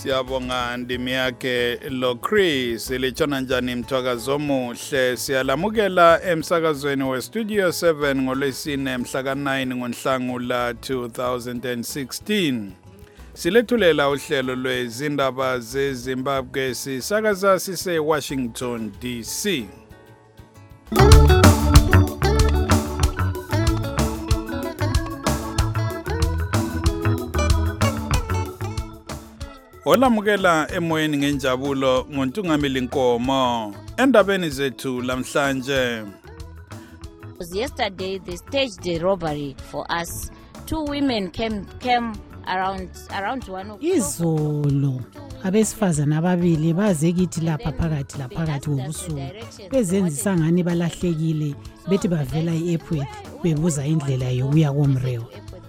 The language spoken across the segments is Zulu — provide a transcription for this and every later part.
Siyabonga ndimi yakhe lo Chris lichona njani mthwakazo omuhle siyalamukela emsakazweni we Studio 7 ngolwesine mhla ka9 ngoNhlangula 2016 silethulela uhlelo lwezindaba zeZimbabwe sisakaza sise Washington DC. Olamukela emoyeni ngenjabulo ngontungameli Nkomo endabeni zethu lamhlanje. Yesterday they staged a robbery for us. Two women came around 1 o'clock. Izolo abesifazana ababili baze kithi lapha phakathi kobusuku bezenzisa ngani balahlekile bethi bavela eAirport bebuza indlela yokuya koMrewa.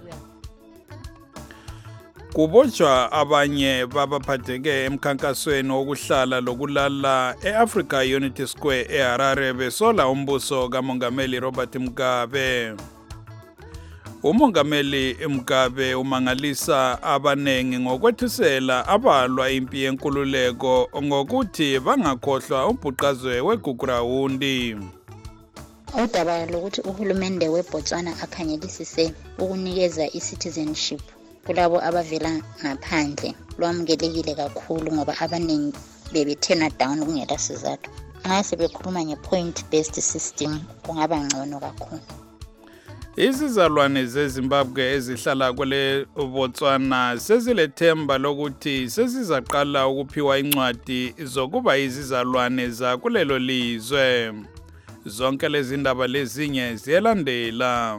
Kubotshwa abanye babaphatheke emkhankasweni wokuhlala lokulala eAfrica Unity Square eHarare besola umbuso kaMongameli Robert Mugabe. Umongameli Mugabe umangalisa abanengi ngokwethisela abalwa impi yenkululeko ngokuthi bangakhohlwa umbhuqazwe weGugurawundi. Udaba lokuthi uhulumende weBotswana akhangelisise ukunikeza i-citizenship kulabo abavela ngaphandle lwamukelekile kakhulu ngoba abaningi bebethena down kungela sizathu. Ngase bekhuluma nge-point based system kungaba ngcono kakhulu. Izizalwane zeZimbabwe ezihlala kwele Botswana sezilethemba lokuthi sezizaqala ukuphiwa incwadi zokuba izizalwane za kulelo lizwe. Zonke lezi ndaba lezinye ziyalandela.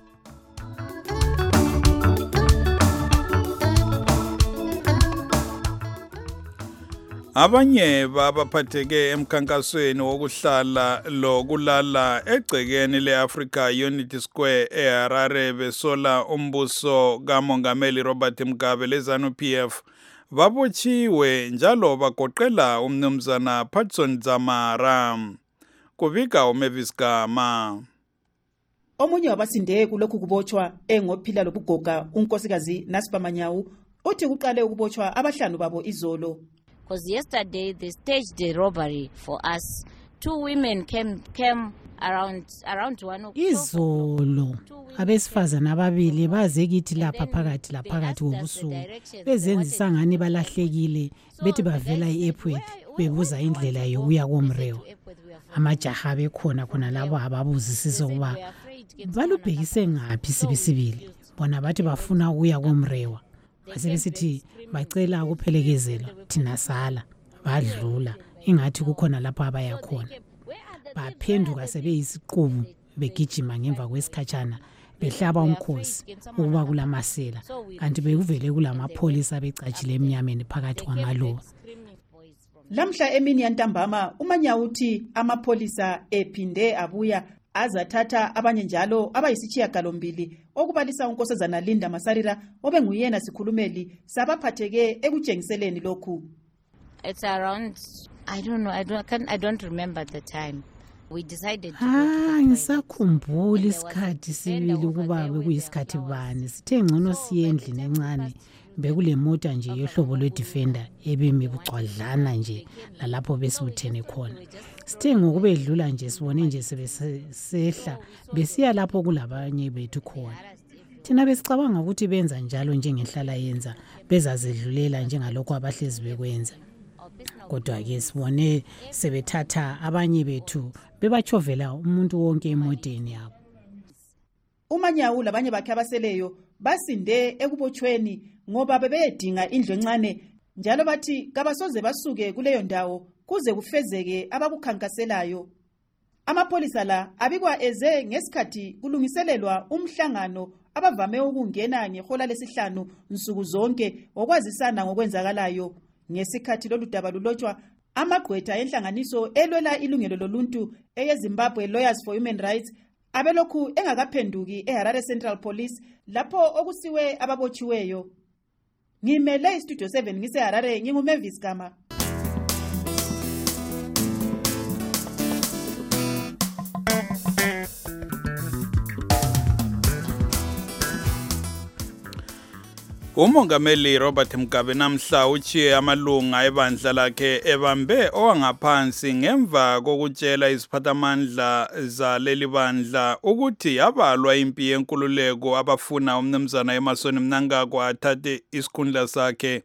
Abanye babaphatheke emkhankasweni wokuhlala lokulala egcekeni leAfrica Unity Square eHarare besola umbuso kaMongameli Robert Mugabe leZANU-PF babotshiwe njalo bagoqela umnumzana Patson Zamara. Kubika uMavis Gama. Omunye wabasinde kulokhu kubotshwa engophila lobugoga unkosikazi Nasiba Manyawu uthi kuqale ukubotshwa abahlanu babo izolo. Because yesterday they staged a robbery for us. Two women came around 1 o'clock. Izolo abesifazana ababili baze kithi lapha phakathi kobusuku bezenzisa ngani balahlekile bethi bavela eAirport bebuza indlela yokuya koMrewa. Amajaha bekhona labo ababuzisisa ukuba balubhekise ngaphi sibisibili bona bathi bafuna ukuya koMrewa. Basebesithi bacela ukuphelekezelwa thina sala badlula ingathi kukhona lapho abaya khona. Baphenduka sebeyisiqubu begijima ngemva kwesikhatshana behlaba umkhosi ukuba kulamasela kanti bekuvele kulamapholisa becatshile eminyameni phakathi kwamaluba. Lamhla emini yantambama uManyawu uthi amapholisa ephinde abuya azathatha abanye njalo abayisishiyagalombili okubalisa unkosazana Linda Masarira obenguyena sikhulumeli sabaphatheke ekutshengiseleni lokhu. It's around, I don't remember the time. We decided to go to ngisakhumbula isikhathi sibili ukuba bekuyisikhathi bani sithe ngcono siye endlini encane bekule mota nje yohlobo lweDefender ebemi bucwadlana nje lalapho besibuthene khona. Sithe ngokubedlula nje sibone nje sebesehla besiya lapho kulabanye bethu khona. Thina besicabanga ukuthi benza njalo njengenhlala yenza bezazedlulela njengalokho abahlezi bekwenza. Kodwa ke sibone sebethatha abanye bethu bebachovela umuntu wonke emoteni yabo. uManyawu labanye bakhe abaseleyo basinde ekubotshweni ngoba bebedinga indlu encane njalo bathi kabasoze basuke kuleyo ndawo kuze kufezeke abakukhankaselayo. Amapholisa la abikwa eze ngesikhathi kulungiselelwa umhlangano abavame ukungena ngehola lesihlanu nsuku zonke okwazisana ngokwenzakalayo. Ngesikhathi lolu daba lulotshwa amagqwetha enhlanganiso elwela ilungelo loluntu eyeZimbabwe Lawyers for Human Rights abelokhu engakaphenduki eHarare Central Police lapho okusiwe ababotshiweyo. Ngimele iStudio 7 ngiseHarare nginguMavis Gama. Umongameli Robert Mugabe namhla uchiye amalunga ebandla lakhe ebambe owangaphansi ngemva kokutshela iziphathamandla zaleli bandla ukuthi yabalwa impi yenkululeko abafuna umnumzana Emmerson Mnangagwa athathe isikhundla sakhe.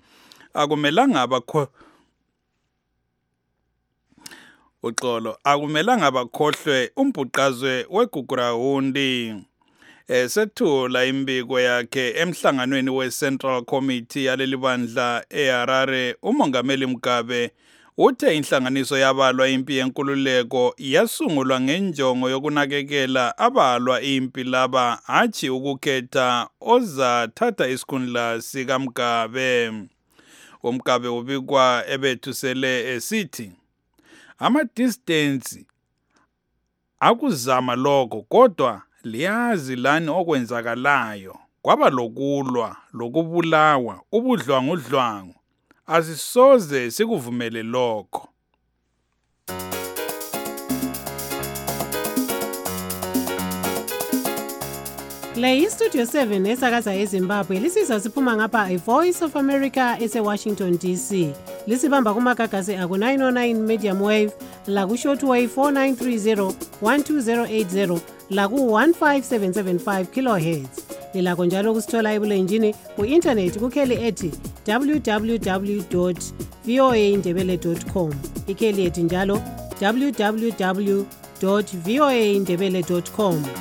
Akumelanga bakhohlwe umbhuqazwe weGugurahundi. Sethula imbiko yakhe emhlanganweni we-Central Committee yaleli bandla eHarare, umongameli Mugabe uthe inhlanganiso yabalwa impi yenkululeko yasungulwa ngenjongo yokunakekela abalwa impi laba hatshi ukukhetha ozathatha isikhundla sika Mugabe. UMugabe ubikwa ebethusele esithi ama-distance akuzama lokho kodwa liyazi lani okwenzakalayo, kwaba lokulwa, lokubulawa, ubudlwangudlwangu, asisoze sikuvumele lokho. Le iStudio 7 esakaza eZimbabwe lisizwa siphuma ngapha iVoice of America ese-Washington DC. Lisibamba kumagagasi aku-909 medium wave, laku-shortwave 4930 12080, laku-15775 kilohertz. Lilakho njalo ukusithola ebulenjini ku-internet kukheli ethi www.voaindebele.com. Ikheli ethi njalo www.voaindebele.com.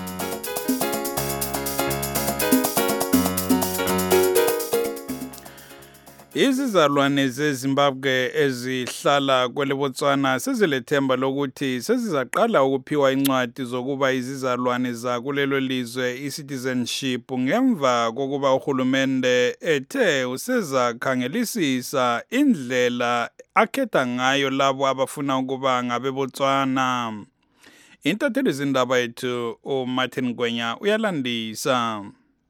Izizalwane zeZimbabwe ezihlala kweleBotswana sezilethemba lokuthi sezizaqala ukuphiwa incwadi zokuba izizalwane zakulelo lizwe i-citizenship ngemva kokuba uhulumende ethe usezakhangelisisa indlela akhetha ngayo labo abafuna ukuba ngabeBotswana. Intatheli zindaba yethu uMartin Gwenya uyalandisa.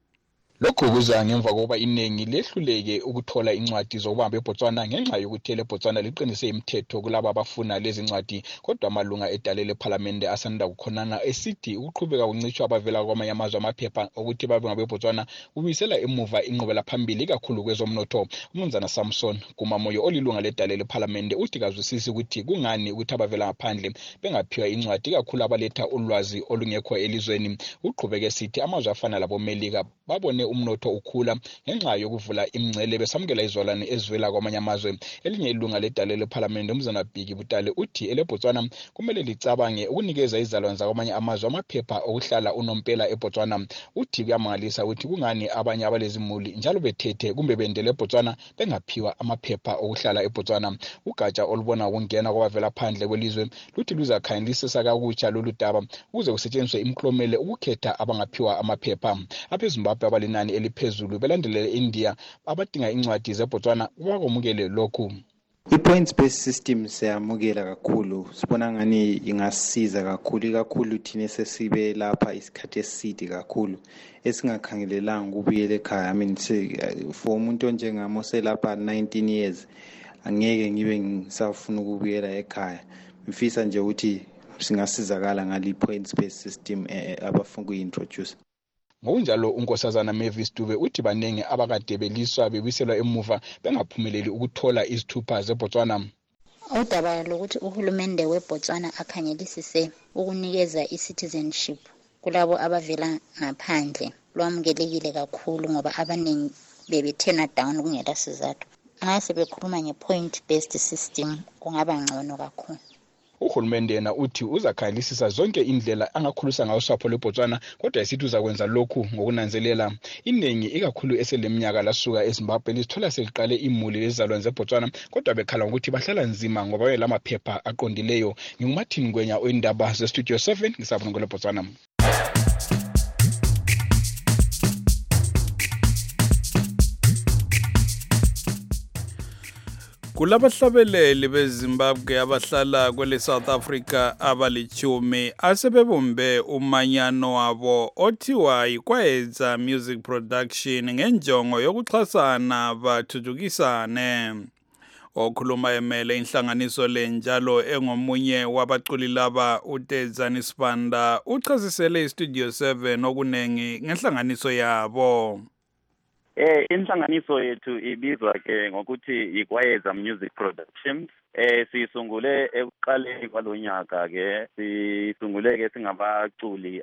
Lokhu kuza ngemva kokuba iningi lehluleke ukuthola incwadi zokuba beBotswana ngenxa yokuthi leBotswana liqinise imithetho kulabo abafuna lezi incwadi, kodwa amalunga edale leParliament asanda kukhonana esithi ukuqhubeka kuncitshwa abavela kwamanye amazwe amaphepha ukuthi babe ngabeBotswana kubuyisela emuva inqubela phambili kakhulu kwezomnotho. Umnumzana Samson Kumamoyo olilunga ledale leParliament uthi kazwisisi ukuthi kungani ukuthi abavela ngaphandle bengaphiwa incwadi kakhulu abaletha ulwazi olungekho elizweni. Uqhubeke sithi amazwe afana laboMelika babone umnotho ukhula ngenxa yokuvula imingcele besamukela izolwane ezivela kwamanye amazwe. Elinye ilunga ledale leParliament umzana Bhiki Butale uthi eleBotswana kumele licabange ukunikeza izalwane zakwamanye amazwe amaphepha okuhlala unompela eBotswana. Uthi kuyamangalisa ukuthi kungani abanye abalezimuli njalo bethethe kumbe bendele eBotswana bengaphiwa amaphepha okuhlala eBotswana. Ugatsha olubona ukungena kwabavela phandle kwelizwe luthi luzakhangelisisa kakutsha lolu daba ukuze kusetshenziswe imiklomelo ukukhetha abangaphiwa amaphepha. AbeZimbabwe abalinani eliphezulu belandelele India abadinga incwadi zeBotswana bakomukele lokhu. I-points based system siyamukela kakhulu, sibona ngani ingasiza kakhulu thina sesibe lapha isikhathi eside kakhulu esingakhangelelanga ukubuyela ekhaya. For umuntu onjengami oselapha 19 years angeke ngibe ngisafuna ukubuyela ekhaya. Ngifisa nje ukuthi singasizakala ngali points based system abafuna ukuyi-introduce. Ngokunjalo unkosazana Mavis Dube uthi banenge abakade beliswa bebiselwa emuva bengaphumeleli ukuthola izithupha zeBotswana. Udaba lokuthi uhulumende weBotswana akhangelisise ukunikeza i-citizenship kulabo abavela ngaphandle lwamukelekile kakhulu ngoba abaningi bebethena down kungela sizathu. Ngase bekhuluma nge-point based system kungaba ngcono kakhulu. Uhulumende yena uthi uzakhangelisisa zonke indlela angakhulisa ngayo usapho lweBotswana, kodwa esithi uzakwenza lokhu ngokunanzelela. Iningi ikakhulu eseleminyaka lasuka eZimbabwe lisithola seliqale imuli lezizalwane zeBotswana, kodwa bekhala ukuthi bahlala nzima ngoba lamaphepha aqondileyo. NginguMartin Gwenya oyindaba zeStudio 7 ngisapho ngeleBotswana. Kulabahlabeleli beZimbabwe abahlala kwele South Africa abalichumi asebebumbe umanyano wabo othiwa yiKwaeza Music Production ngenjongo yokuxhasana bathuthukisane. Okhuluma emele inhlanganiso le njalo engomunye wabaculi laba uTezani Sibanda uchasisele iStudio 7 okunengi ngenhlanganiso yabo. Inhlanganiso yethu ibizwa ke ngokuthi iKwayeza Music Productions. Sisungule ekuqaleni kwalonyaka ke sisungule ke singabaculi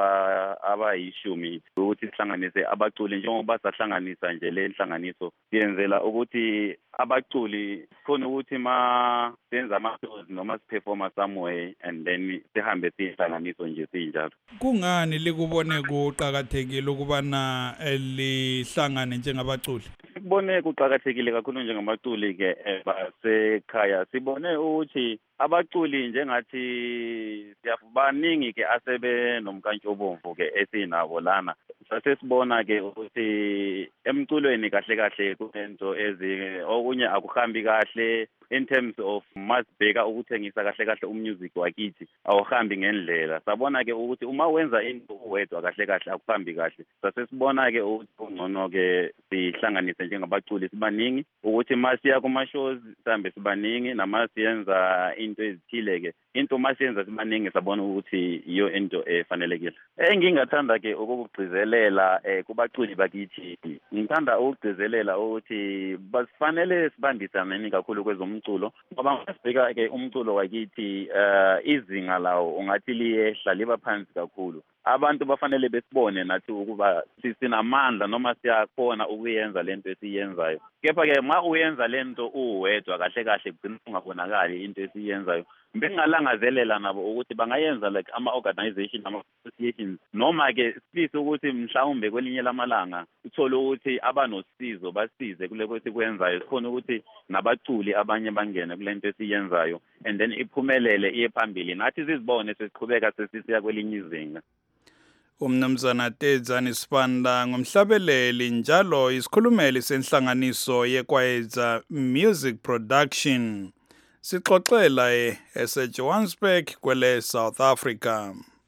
abayishumi ukuthi sihlanganise abaculi njengoba sahlanganisa nje le nhlanganiso siyenzela ukuthi abaculi khona ukuthi ma senza ama-shows noma siperforma somewhere and then sihambe sihlanganiso nje sinjalo. Kungani likubone kuqhakathekile ukubana lihlangane njengabaculi? Sibone kuqhakathekile kakhulu njengabaculi ke basekhaya. Sibone ukuthi abaculi njengathi siyabaningi ke asebe nomkantshobomvu ke esinabo lana. Sasesibona ke ukuthi emculweni kahle kahle kunento okunye akuhambi kahle in terms of masibheka ukuthengisa kahle kahle umusic wakithi awuhambi ngendlela. Sabona ke ukuthi uma wenza into uwedwa kahle kahle akuhambi kahle. Sasesibona ke ukuthi ungcono ke sihlanganise njengabaculi sibaningi ukuthi masiya kuma shows sambe sibaningi namasiyenza into ezithile ke into masiyenza sibaningi sabona ukuthi iyo into efanelekile. Engingathanda ke ukugcizelela kubaculi bakithi. Ngithanda ukugcizelela ukuthi basifanele sibambisane kakhulu kwezomculo ngoba ngasibheka ke umculo wakithi izinga lawo ungathi liyehla liba phansi kakhulu. Abantu bafanele besibone nathi ukuba sinamandla noma siyakhona ukuyenza lento esiyenzayo. Kepha ke ma uyenza lento uwedwa kahle kahle kugcina ungabonakali into esiyenzayo. Bengalangazelela nabo ukuthi bangayenza like ama-organization ama-associations noma ke sifise ukuthi mhlawumbe kwelinye lamalanga uthole ukuthi abanosizo basize kule kwethi kwenzayo sikhona ukuthi nabaculi abanye bangene kule nto esiyenzayo and then iphumelele iye phambili nathi sizibone sesiqhubeka sesisiya kwelinye izinga. Umnumzana Tedzani Sibanda ngumhlabeleli njalo isikhulumeli senhlanganiso yeKwayeza Music Production. Sixoxela eseJohannesburg kwele South Africa.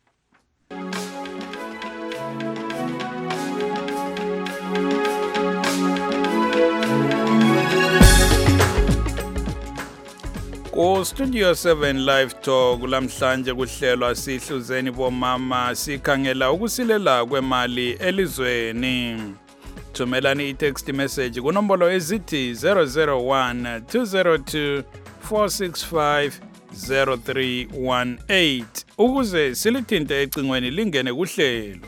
Ku Studio 7 Live Talk lamhlanje kuhlelwa sihluzeni bomama sikhangela ukusilela kwemali elizweni. Thumelani i-text message kunombolo ezithi 001 202 465 0318 ukuze silithinte ecingweni lingene kuhlelo.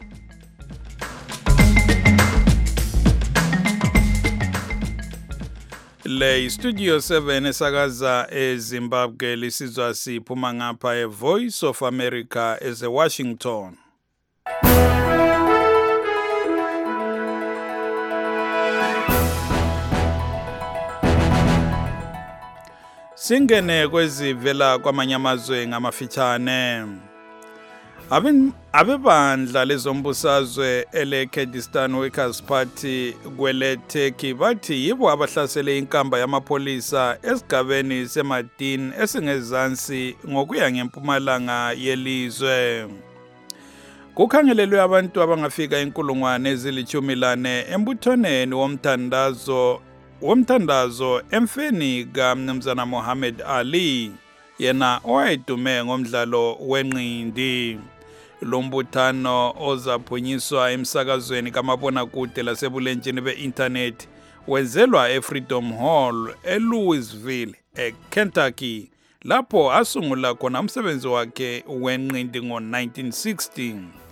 Le Studio 7 esakaza eZimbabwe lisizwa siphuma ngapha eVoice of America eWashington. Singene kwezivela kwamanye amazwe ngamafitshane. Abebandla lezombusazwe ele-Kurdistan Workers Party kwele-Turkey bathi yibo abahlasele inkamba yamapolisa esigabeni seMadin esingezansi ngokuya ngempumalanga yelizwe. Kukhangelelwe abantu abangafika inkulungwane ezili-14 embuthoneni womthandazo emfeni kaMnumzana Muhammad Ali yena owayedume ngomdlalo wenqindi. Lo mbuthano ozaphunyiswa emsakazweni kamabonakude lasebulenjini be-internet wenzelwa eFreedom Hall eLouisville, eKentucky, lapho asungula khona umsebenzi wakhe wenqindi ngo-1916.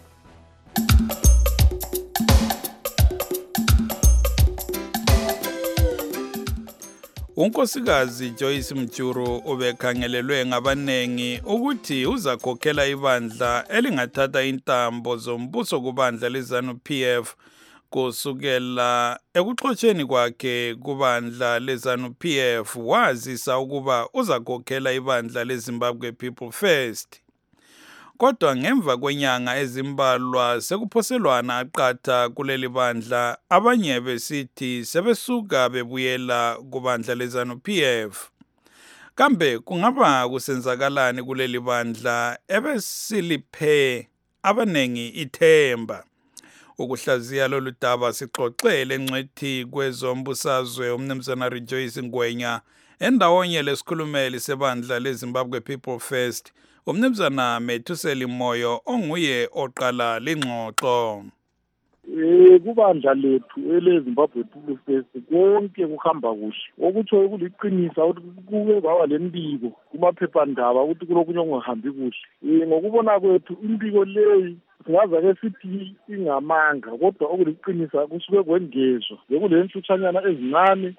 Unkosikazi Joyce Mjuru ubekhangelelwe ngabanengi ukuthi uzakhokhela ibandla elingathatha intambo zombuso kubandla leZANU-PF kusukela ekuxotsheni kwakhe kubandla leZANU-PF wazisa ukuba uzakhokhela ibandla leZimbabwe People First. Kodwa ngemva kwenyanga ezimbalwa sekuphoselwana aqatha kuleli bandla abanye besithi sebesuka bebuyela kubandla leZANU-PF. Kambe kungaba kusenzakalani kuleli bandla ebesiliphe abanengi ithemba? Ukuhlaziya lolu daba sixoxele encwethi kwezombusazwe umnumzana Rejoice Ngwenya endawonye lesikhulumeli sebandla leZimbabwe People First umnumzana Methuseli Moyo onguye oqala lingxoxo. kubandla lethu eleZimbabwe People First konke kuhamba kuhle okutsho kuliqiniso ukuthi kuke kwaba lembiko kumaphephandaba ukuthi kulokunye okungahambi kuhle ngokubona kwethu imbiko leyi singaza ke sithi ingamanga kodwa okuliqiniso kusuke kwengezwa bekulenhlutshanyana ezincane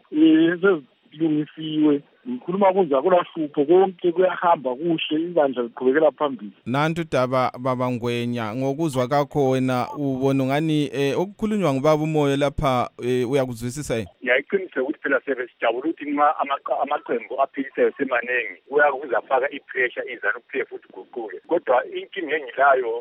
ezilungisiwe ngikhuluma kunja kulahlupho konke kuyahamba kuhle ibandla liqhubekela phambili. Nantu daba baba Ngwenya ngokuzwa kakho wena ubona ngani okukhulunywa ngubaba umoyo lapha uyakuzwisisa yini? Yayiqinise ukuthi phela sebesijabula ukuthi nxa amaqembu aphikisayo semanengi uyakuzafaka ipressure iZANU-PF futhi guquke kodwa inkinga engilayo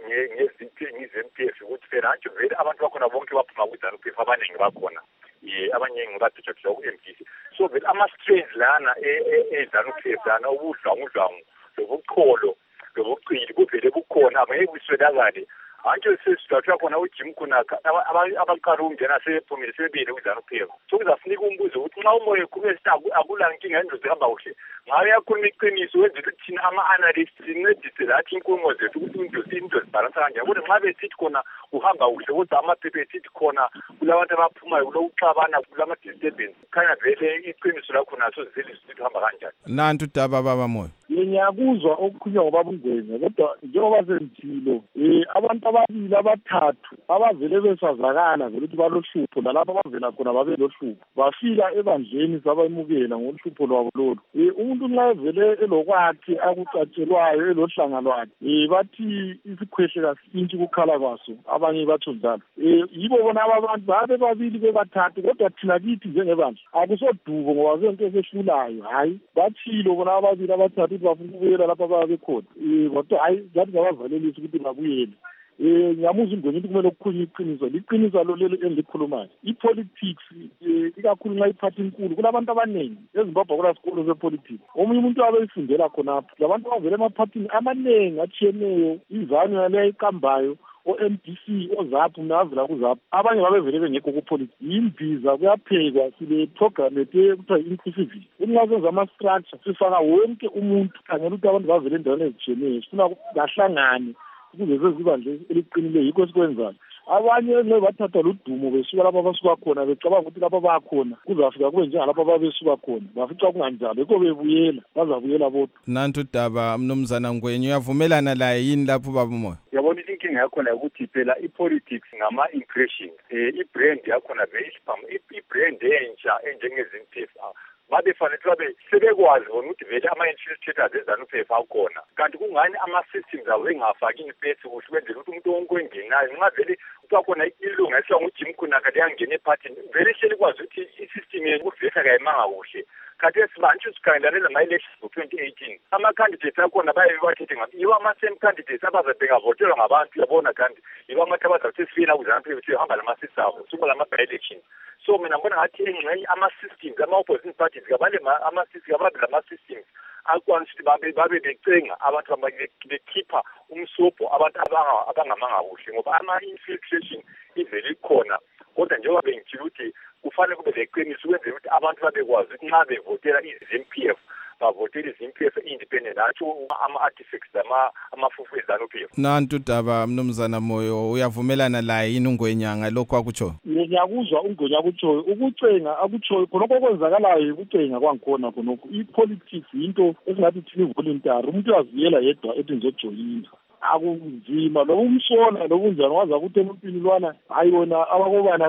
ngezempf ukuthi phela nje vele abantu bakhona bonke baphuma kuZANU-PF abaningi bakhona abaningi badijwa ku-MDC so vele ama-strains lana eZANU-PF lana ubudlwangudlwangu lobucholo lobucili kuvele bukhona angeke kuswelakale Anche sesigatsha khona uJim Kunaka abaqala ukungena sephumile sebile kuZANU-PF so kuzafunika umbuzo ukuthi nxa umoya kube akula nkinga enzo zihamba kuhle ngabe yakhona iqiniso wenza ukuthi thina ama-analysts sincedise lathi inkulumo zethu ukuthi into zibhalansa kanjani kodwa nxa besithi khona uhamba kuhle kodwa amaphepha esithi khona kulabantu abaphumayo kulokuxabana kulama-disturbance kukhanya vele iqiniso lakhona sozizelizithi uhamba kanjani. Nantu daba baba moyo ngiyakuzwa okukhulunywa ngobaba uNgwenya kodwa njengoba sengithilo abantu ababili abathathu abavele besazakala ukuthi balohlupho nalapho abavela khona babe lohlupho bafika ebandleni sabayimukela ngoluhlupho lwabo lolu umuntu nxa evele elokwakhe akucatshelwayo elohlanga lwakhe bathi isikhwehle kasintshi kukhala kwaso abanye batsho njalo yibo bona abantu babe babili bebathathu kodwa thina kithi njengebandla akusodubo ngoba zento esehlulayo hayi bathilo bona ababili abathathu bafuna ukubuyela lapha babekhona kodwa hayi zathi ngabavalelisa ukuthi babuyele ngiyamuza uNgwenya ukuthi kumele kukhulunywe iqiniso liqiniso lolelo engilikhulumayo ipolitics ikakhulu nxa iphatha inkulu kulabantu abaningi eZimbabwe kulasikolo sepolitics omunye umuntu abeyifundela khonapho labantu abavele emaphathini amanengi atshiyeneyo iZANU yaleyo iqambayo o-MDC oZAPU navela kuZAPU abanye babevele bengekho kupolitics yimbiza kuyaphekwa sile program ekuthiwa inclusivity nxa senza ama-structure sifaka wonke umuntu khangela ukuthi abantu bavele endaweni ezitshiyeneyo sifuna bahlangane ukuze sezibandla eliqinileyo yikho esikwenzayo abanye nxa bathatha ludumo besuka lapho abasuka khona becabanga ukuthi lapho bakhona kuzafika kube njengalapho ababesuka khona bafica kunganjalo yikho bebuyela bazabuyela bodwa. Nantu daba mnumzana Ngwenya uyavumelana laye yini lapho baba umoyo? Yabona inkinga yakhona ukuthi phela ipolitics ngama-impression ibrand yakhona vele ibrand entsha enjengeZANU-PF babefanele babe sebekwazi bona ukuthi vele ama-infiltrators eZANU-PF akhona kanti kungani ama-systems abo engafaki impethu kuhle kwenzela ukuthi umuntu wonke ongenayo nxa vele kubakhona ilunga esithiwa nguJim Kunaka liyangena ephathini vele hleli kwazi ukuthi isystem yokuvesa kayimanga kuhle kanti esibanje sikhangelane nama-elections ngo-2018 ama-candidates akhona baye bathethe ngathi yiwo ama-same candidates abazabengavotelwa ngabantu yabona kanti yiwo amathi abazakuthi sifina kuZANU-PF ukuthi yohamba lama-sisi abo suba lama-by-election so mina ngibona ngathi engxenye ama-systems ama-opposition parties kababe lama-systems akwazi ukuthi babe becenga abantu bekhipha umsobho abantu abangamanga kuhle ngoba ama-infiltration ivele ikhona kodwa njengoba bengitshila ukuthi kufanele kube leqiniso ukwenzela ukuthi abantu babekwazi ukuthi nxa bevotela iZANU-PF bavotela iZANU-PF independent atsho ama-artifacts amafufu eZANU-PF. Nantu daba mnumzana Moyo uyavumelana laye yini uNgwenya ngalokho akutshoyo? Ngiyakuzwa uNgwenya akutshoyo ukucenga akutshoyo khonokho okwenzakalayo ukucenga kwangikhona khonokho ipolitics into esingathi thina voluntary umuntu uyaziyela yedwa ethi ngizojoyina akunzima lo umsona lo kunjani waza ukuthi emuntwini lwana hayi wona abakobana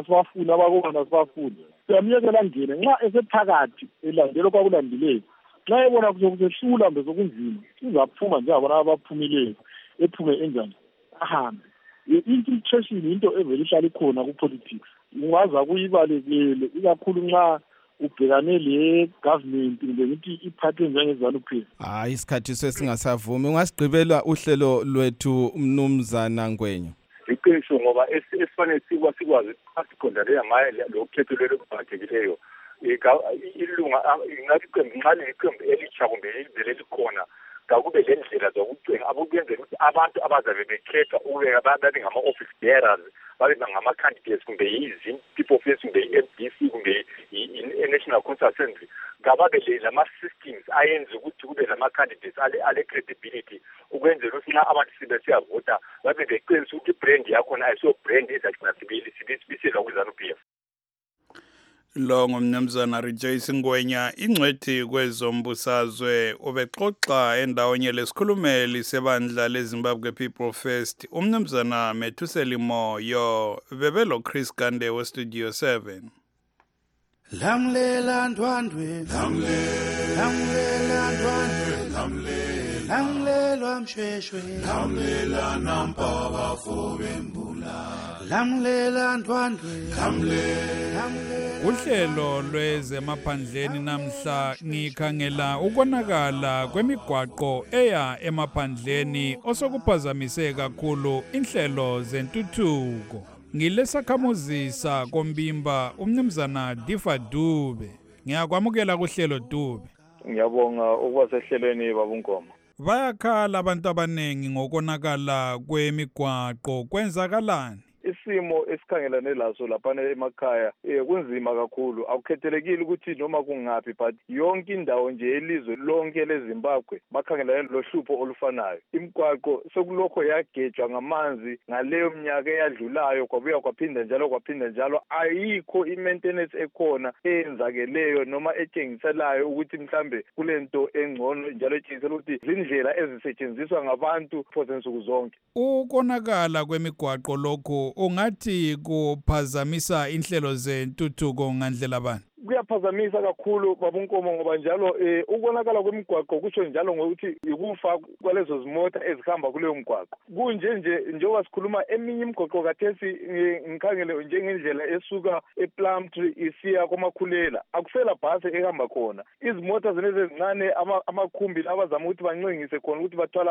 sibafuna siyamyekela ngene nxa esephakathi elandela kwakulandileyo nxa ebona kuzokusehlula mbe zokunzima uzaphuma nje abona abaphumileyo ephume enjani ahambe infiltration into evele ihlala ikhona ku-politics ungaza kuyibalekele ikakhulu nxa ubhekane le-government kumbe ngithi iphathe njengeZANU-PF. Hayi isikhathi sesingasavumi ungasigqibela uhlelo lwethu mnumzana Ngwenya. Iqiniso ngoba esifanele sikwazi asiqondane ngaye lokhetho lelokuphathekileyo ilunga ingathi iqembu nxa liqembu elitsha kumbe elivele likhona kakube le ndlela zokucwenga abukenzela ukuthi abantu abazabe bekhethwa ukubeka babe ngama-office bearers babe ngama-candidates kumbe yi-people of face kumbe i-MDC kumbe i-National Council Assembly ngababe lama-systems ayenza ukuthi kube lama-candidates ale credibility ukwenzela ukuthi na abantu siyavota babe beqinisa ukuthi i-brand yakhona ayisiyo brand ezagcina sibiselwa kwiZANU-PF. Lo ngumnumzana Rejoice Ngwenya ingcwethi kwezombusazwe ubexoxa endaweni lesikhulumeli sebandla leZimbabwe People First umnumzana Methuseli Moyo bebelo Chris Gande we Studio 7. Lamlela ndwandwe lamlela ndwandwe lamlelwa mshweshwe lamlela nampaba fobembula lamlela ndwandwe Uhlelo lwezemaphandleni namhla ngikhangela ukonakala kwemigwaqo eya emaphandleni osokuphazamise kakhulu inhlelo zentuthuko. Ngilesakhamuzisa kombimba umnumzana Difa Dube. Ngiyakwamukela kuhlelo Dube. Ngiyabonga ukuba sehlelweni babuNkomo. Bayakhala abantu abanengi ngokonakala kwemigwaqo kwenzakalani? Isimo esikhangelane laso lapha emakhaya kunzima kakhulu akukhethelekile ukuthi noma kungaphi but yonke indawo nje elizwe lonke leZimbabwe bakhangelane lohlupho olufanayo. Imigwaqo sekulokho yagejwa ngamanzi ngaleyo minyaka eyadlulayo kwabuya kwaphinda njalo ayikho i-maintenance ekhona eyenzakeleyo noma etshengiselayo ukuthi mhlambe kulento engcono njalo etshengisela ukuthi izindlela ezisetshenziswa ngabantu phose nsuku zonke. Ukonakala kwemigwaqo lokho ungathi kuphazamisa inhlelo zentuthuko ngandlela bani? Kuyaphazamisa kakhulu babuNkomo ngoba njalo ukonakala kwemigwaqo kusho njalo ngokuthi ukufa kwalezo zimota ezihamba kuleyo mgwaqo. Kunje njengoba sikhuluma eminye imigwaqo kathesi ngikhangele njengendlela esuka ePlumtree isiya koMakhulela akusela bhasi ehamba khona. Izimota zeneze ezincane amakhumbi abazama ukuthi bancengise khona ukuthi bathwala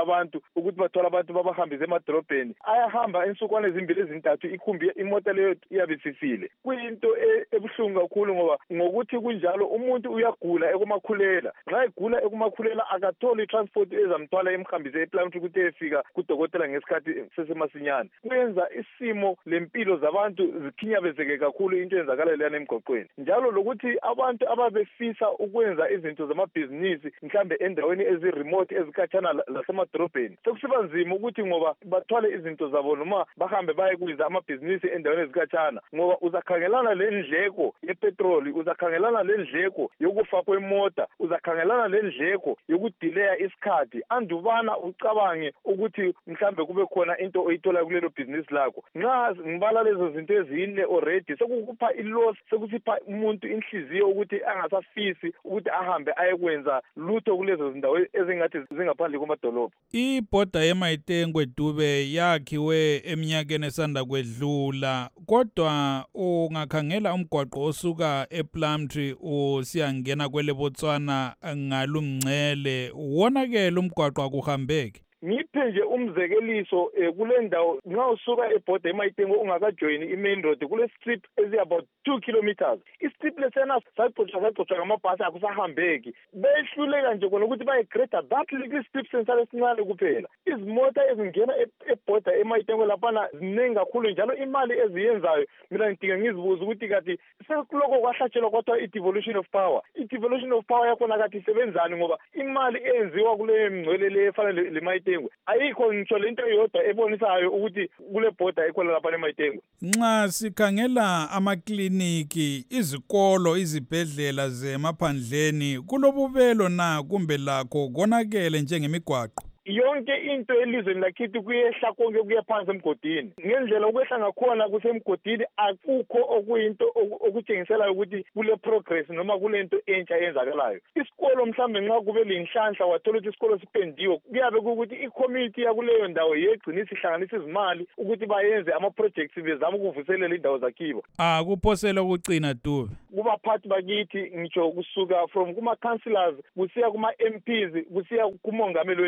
abantu babahambise emadrobheni ayahamba insukwane ezimbili ezintathu ikhumbi imota leyo iyabe sifile. Kuyinto ebuhlungu kakhulu ngokuthi kunjalo umuntu uyagula ekumakhulela nxa egula ekumakhulela akatholi itransport ezamthwala emhambise ePlumtree ukuthi efika kudokotela ngesikhathi sesemasinyane. Kuyenza isimo lempilo zabantu zikhinyabezeke kakhulu into eyenzakala lana emgwaqweni. Njalo lokuthi abantu ababefisa ukwenza izinto zamabhizinisi mhlambe endaweni eziremote ezikhatshana lasemadrobheni sekusiba nzima ukuthi ngoba bathwale izinto zabo noma bahambe baye kwiza amabhizinisi endaweni ezikhatshana ngoba uzakhangelana lendleko yepetroli uzakhangelana lendleko yokufa kwemota uzakhangelana lendleko yokudileya isikhathi andubana ucabange ukuthi mhlambe kube khona into oyithola kulelo business lakho. Nxa ngibala lezo zinto ezine already sekukupha iloss sekusipha umuntu inhliziyo ukuthi angasafisi ukuthi ahambe ayekwenza lutho kulezo zindawo ezingathi zingaphandle kwamadolobha. Ibhoda yeMaitengwe Dube yakhiwe eminyakeni esanda kwedlula kodwa ungakhangela umgwaqo osuka ePlumtree usiyangena kweleBotswana ngalumngcele wonakele umgwaqo akuhambeki. Ngiphe nje umzekeliso kule ndawo nxa usuka ebhoda eMaitengwe ungakajoyini i-main road kule strip ezi about 2 kilometers. Istrip lesena sagcotshwa ngamabhasi akusahambeki. Behluleka nje kona ukuthi bayegreda that little strip sensale esincane kuphela. Izimota ezingena ebhoda eMaitengwe laphana ziningi kakhulu njalo imali eziyenzayo mina ngidinga ngizibuza ukuthi kathi sekuloko kwahlatshelwa kwathiwa i-devolution of power. I-devolution of power yakhona kathi isebenzani ngoba imali eyenziwa kule mngcwele le efana leMaitengwe ayikho ngitsho lento yodwa ebonisayo ukuthi kule bhoda ekhona lapha eMaitengwe. Nxa sikhangela amakliniki izikolo izibhedlela zemaphandleni kulobubelo na kumbe lakho konakele njengemigwaqo? Yonke into elizweni lakithi kuyehla konke kuyaphansi emgodini. Ngendlela ukwehla ngakhona kusemgodini akukho okuyinto okutshengisela ukuthi kule progress noma kulento entsha eyenzakalayo. Isikolo mhlambe nxa kube lenhlanhla wathola ukuthi isikolo sipendiwe kuyabe ukuthi i-community yakuleyo ndawo yegcina isihlanganisa izimali ukuthi bayenze ama-projects bezama ukuvuselela indawo zakibo. Kuphosela ukucina Dube. Kubaphathi bakithi ngitsho kusuka from kuma-councillors kusiya kuma-MPs kusiya kumongameli welizwe.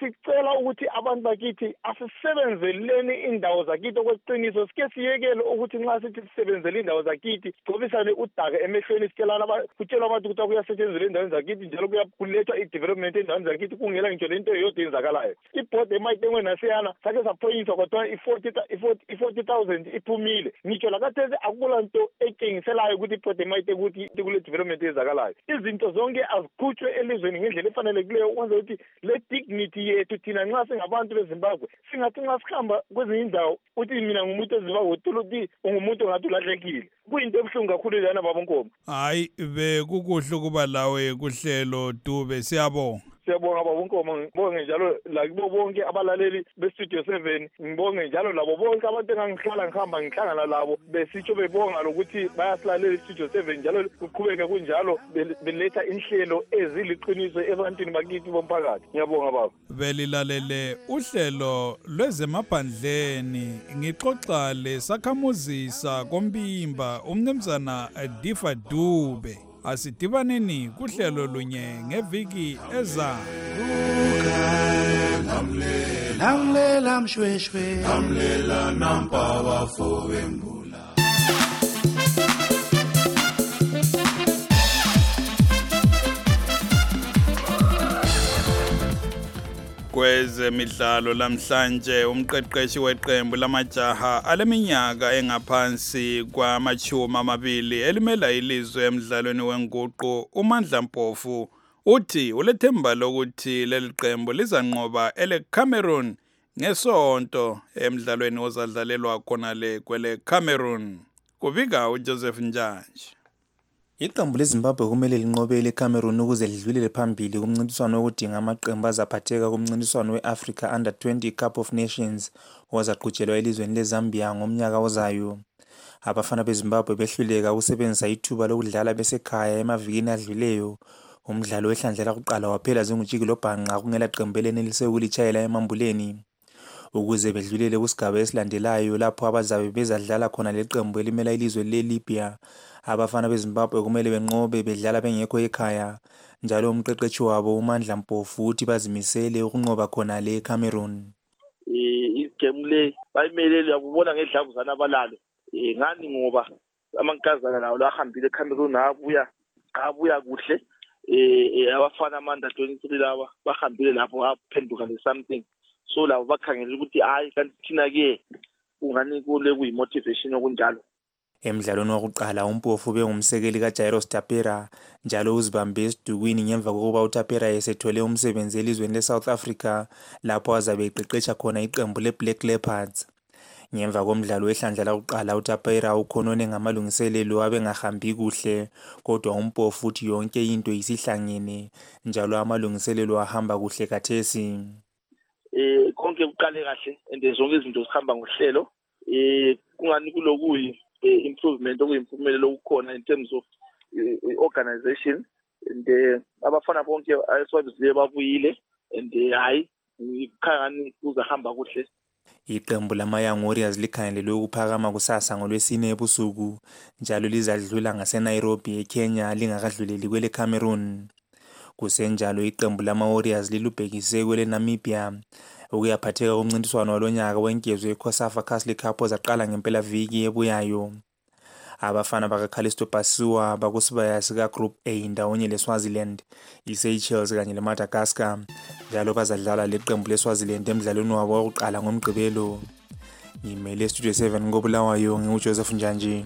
sicela ukuthi abantu bakithi asisebenzeleni indawo zakithi okweqiniso, sike siyekele ukuthi nxa sithi sisebenzele indawo zakithi sigcobisane udaka emehlweni kutshelwa abantu ukuthi kuyasetshenziswa endaweni zakithi njalo kulethwa i-development endaweni zakithi kungela ngitsho lento eyodwa enzakalayo. Ibhodi emayitengwe nasiyana sake saphoyiswa kodwa i-40,000 iphumile. Ngitsho lakathesi akula nto etshengiselayo ukuthi ibhodi emayitengwe ukuthi kule development ezakalayo. Izinto zonke azikhutshwe elizweni ngendlela efanelekileyo ukwenzela ukuthi le dignity yethu thina nxa singabantu beZimbabwe singathi nxa sihamba kwezinye indawo uthi mina ngumuntu weZimbabwe uthola ukuthi ungumuntu ongathi ulahlekile. Kuyinto ebuhlungu kakhulu lana baba Nkomo. Hayi bekukuhle ukuba lawe kuhlelo Dube, siyabonga. Siyabonga baba Nkomo, ngibonge njalo lakibo bonke abalaleli beStudio 7, ngibonge njalo labo bonke abantu ngihlangana labo besitsho bebonga lokuthi bayasilalela iStudio 7 njalo kuqhubeke kunjalo beletha inhlelo eziliqiniso ebantwini bakithi bomphakathi. Ngiyabonga baba. Belilalele uhlelo lwezemaphandleni, ngixoxa lesakhamuzisa koMbimba umnumzana Difa Dube. Asidibaneni kuhlelo lunye ngeviki ezayo. Lamlela mshweshwe, lamlela nampa bafo bembula. Kwezemidlalo lamhlanje umqeqeshi weqembu lamajaha aleminyaka engaphansi kwama-20 elimela ilizwe emidlalweni wenguqu uMandla Mpofu uthi ulethemba lokuthi leli qembu lizanqoba eleCameroon ngesonto emidlalweni ozadlalelwa khona le kwele Cameroon. Kubika uJoseph Njanje. Iqembu leZimbabwe kumele linqobe eleCameroon ukuze lidlulele phambili kumncintiswano wokudinga amaqembu azaphatheka kumncintiswano weAfrica Under-20 Cup of Nations ozaqhutshelwa elizweni leZambia ngomnyaka ozayo. Abafana beZimbabwe behluleka ukusebenzisa ithuba lokudlala besekhaya emavikini adluleyo. Umdlalo wehlandlela kuqala waphela zingujikilo bhanqa kungela qembu elenelise ukulitshayela emambuleni. Ukuze bedlulele kusigaba esilandelayo lapho abazabe bezadlala khona leqembu elimela ilizwe leLibya. Abafana beZimbabwe kumele benqobe bedlala bengekho ekhaya. Njalo umqeqeshi wabo uMandla Mpofu uthi bazimisele ukunqoba khona le Cameroon. Igame le bayimelele yakubona ngedlavuzana abalalo. Ngani ngoba amankazana lawo lahambile eCameroon abuya kuhle. Abafana amanda 23 laba bahambile lapho baphenduka le something. So labo bakhangela ukuthi hayi kanti thina ke ungani kule kuyimotivation okunjalo. Emidlalweni wokuqala uMpofu bengumsekeli kaJairos Tapera njalo uzibambe esidukwini ngemva kokuba uTapera esethole umsebenzi elizweni leSouth Africa lapho azabe eqeqesha khona iqembu leBlack Leopards. Ngemva komdlalo wehlandlela kuqala uTapera ukhonone ngamalungiselelo abengahambi kuhle kodwa uMpofu uthi yonke into isihlangene njalo amalungiselelo ahamba kuhle kathesi. Konke kuqale kahle ende zonke izinto zihamba ngohlelo. Kungani kulokuyi improvement okuyimpumelelo okukhona in terms of organization and abafana bonke ayeswabiziwe babuyile and hayi ngikhangani kuzahamba kuhle. Iqembu lama-Young Warriors likhangelelwe ukuphakama kusasa ngoLwesine ebusuku njalo lizadlula ngaseNairobi eKenya lingakadluleli kwele Cameroon. Kusenjalo iqembu lama-Warriors lilubhekise kwele Namibia ukuyaphatheka kumncintiswano walonyaka wenkezwe eCOSAFA Castle Cup ozaqala ngempela viki ebuyayo. Abafana bakaKalisto Basiwa bakusibaya sika Group A ndawonye leSwaziland, iSeychelles kanye leMadagascar njalo bazadlala leqembu leSwaziland emidlalweni wabo wokuqala ngomgqibelo. Ngimele Studio 7 ngobulawayo nginguJoseph Njanje.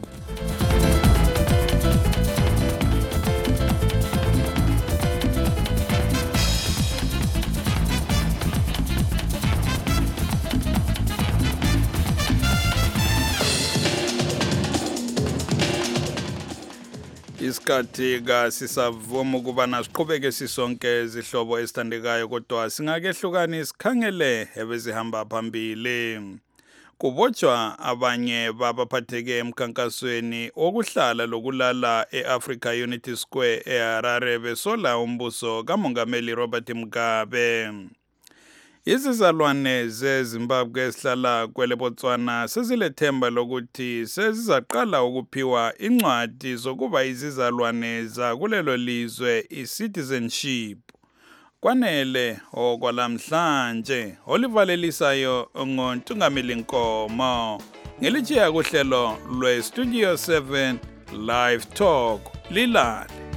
Isikhathi kasisavuma ukuba nasiqhubeke sisonke izihlobo ezithandekayo kodwa singakehlukani sikhangele ebezihamba phambili. Kubotshwa abanye babaphatheke emkhankasweni wokuhlala lokulala eAfrica Unity Square eHarare besola umbuso kaMongameli Robert Mugabe. Izizalwane zeZimbabwe esihlala kwele Botswana sezilethemba lokuthi sezizaqala ukuphiwa incwadi zokuba izizalwane zakulelo lizwe i-citizenship. kwanele okwalamhlanje olivalelisayo ngoNtungamili Nkomo ngelijiya kuhlelo lweStudio 7 Live Talk lilale